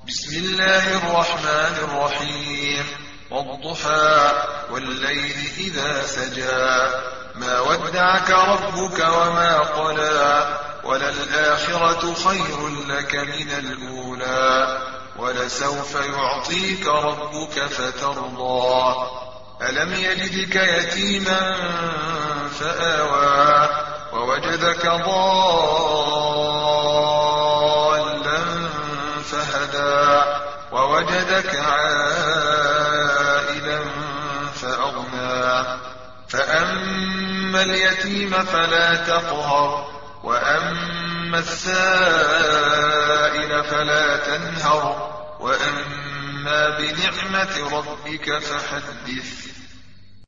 بسم الله الرحمن الرحيم. والضحى والليل إذا سجى ما ودعك ربك وما قلى وللآخرة خير لك من الأولى ولسوف يعطيك ربك فترضى ألم يجدك يتيما فآوى ووجدك ضالا فهدى ووجدك عائلا فأغنى فأما اليتيم فلا تقهر وأما السائل فلا تنهر وأما بنعمة ربك فحدث.